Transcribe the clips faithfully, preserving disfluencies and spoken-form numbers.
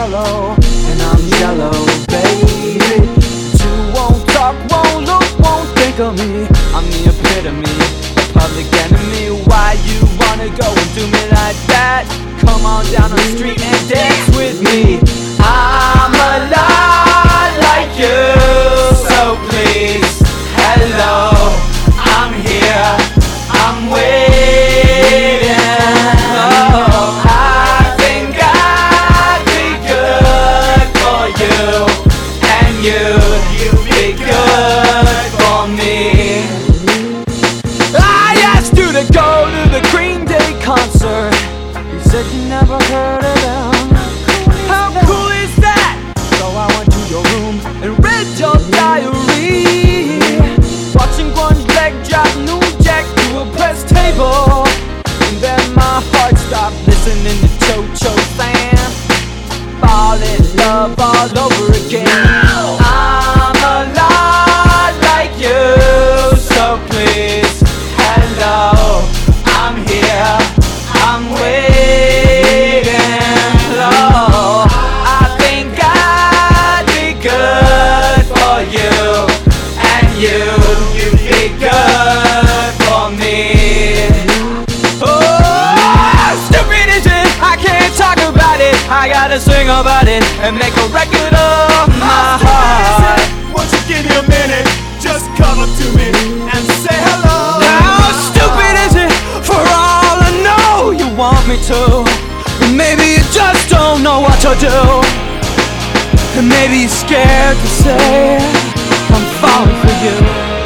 mellow, and I'm jello, baby. You won't talk, won't look, won't think of me. I'm the epitome, a public enemy. Why you wanna go and do me like that? Come on down the street and dance with me. I'm a lot like you, so please, hello, I'm here, I'm waiting. Oh, I think I'd be good for you, and you'd be good for me. I asked you to go to the Green Day concert. You said you never heard of them. How cool is that? So I went to your room and read your diary, watching Grunge leg drop New Jack to a press table. And then my heart stopped listening to Cho-Cho Sam, fall in love all over again. I'm a lot like you, so please, hello, I'm here, I'm waiting. Oh, I think I'd be good for you, and you'd be good for me. Oh, stupid is it? I can't talk about it. I gotta sing about it and make a record of my heart. Won't you give me a minute? Just come up to me and say hello. How stupid is it? For all I know, you want me to. Maybe you just don't know what to do. And maybe you're scared to say I'm falling for you.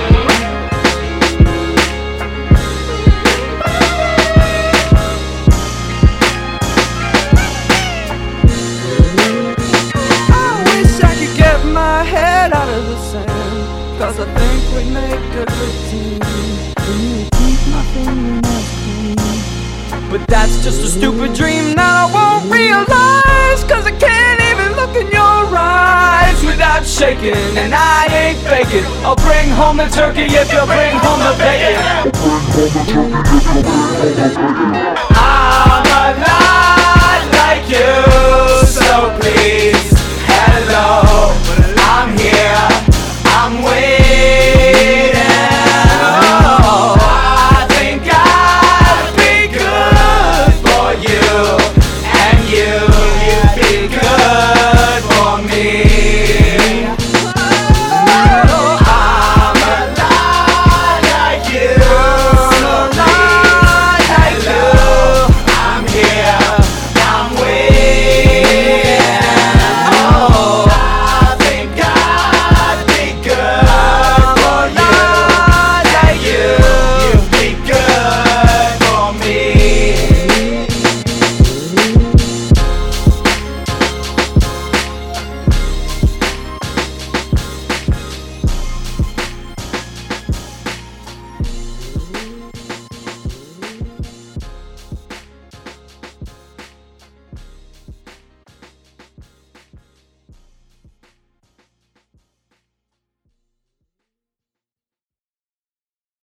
I wish I could get my head out of the sand, 'cause I think we'd make a good team, and you'd keep my fingernails clean. But that's just a stupid dream that I won't realize, 'cause I can't even look in your eyes without shaking, and I ain't faking. I'll bring home the turkey if you bring home the bacon.